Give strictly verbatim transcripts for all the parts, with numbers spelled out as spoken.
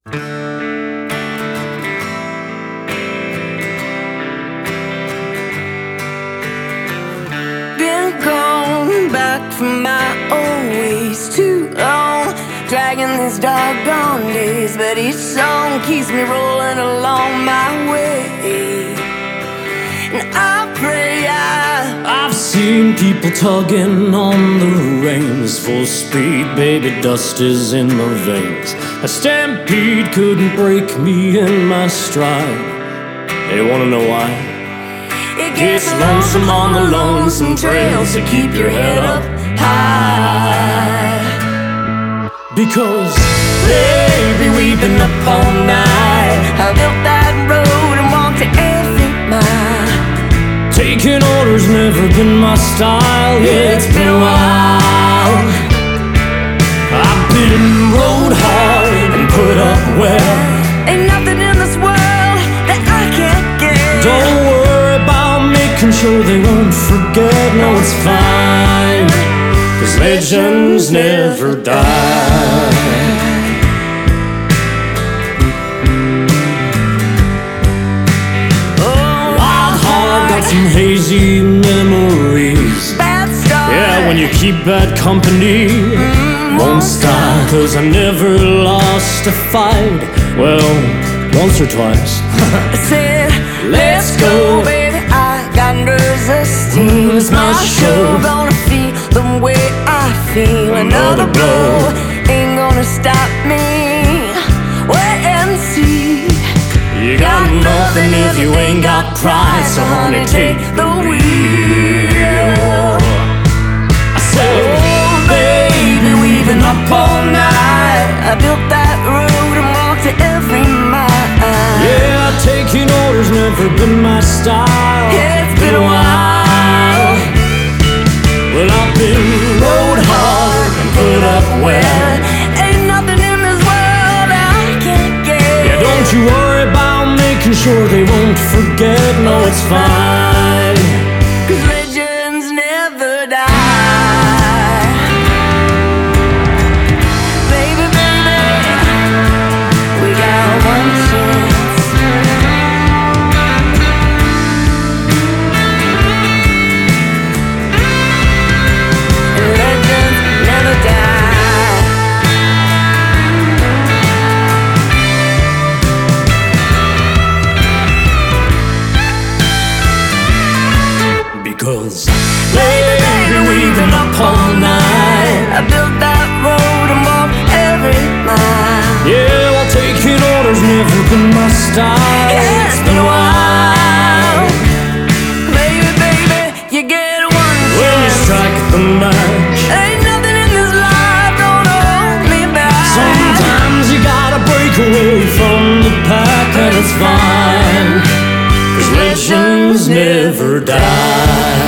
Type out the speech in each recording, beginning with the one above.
Been gone back from my old ways too long, dragging these doggone days, but each song keeps me rolling along my way. And I pray I I've seen people tugging on the reins, full speed, baby, dust is in the veins. A stampede couldn't break me in my stride. Hey, wanna know why? It Gets lonesome on the lonesome trail, so keep your head up high. Because, baby, we've been up all night. I built that road and walked every mile. Taking orders never been my style. Yeah, it's been a while. I've been rode hard and put up well. Ain't nothing in this world that I can't get. Don't worry about making sure they won't forget. No, it's fine, 'cause legends never die. Some hazy memories. Bad start. Yeah, when you keep bad company, mm, won't stop. 'Cause I never lost a fight. Well, once or twice. I said, let's go, baby, I got nerves of steel. It's my show, gonna feel the way I feel. Another blow ain't gonna stop me. Wait and see. You got nothing if you ain't got pride, so honey, take the wheel. I said, oh, baby, we've been up all night. I built that road and walked to every mile. Yeah, taking orders never been my style. Yeah, it's been a while. Well, I've been rode hard and put up well. Ain't nothing in this world I can't get. Yeah, don't you worry about making sure they won't forget. No, it's fine, 'cause legends never die. Baby, baby, we got one chance. And legends never die. because, baby, we've been up all night. I built that road and walked every mile. Yeah, well, taking orders never been my style. Yeah, it's been a while. Baby, baby, you get one When you chance. strike the match, Ain't nothing in this life gonna hold me back. sometimes you gotta break away from the pack, and it's fine, 'cause legends never die.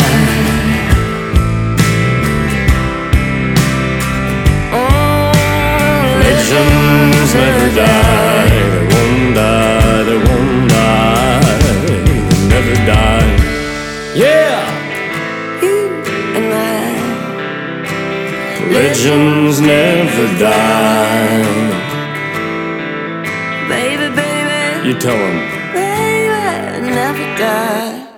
Legends never die. They won't die. They won't die. They never die. Yeah. You and I. Legends never die. Baby, baby, You tell them. baby, never die.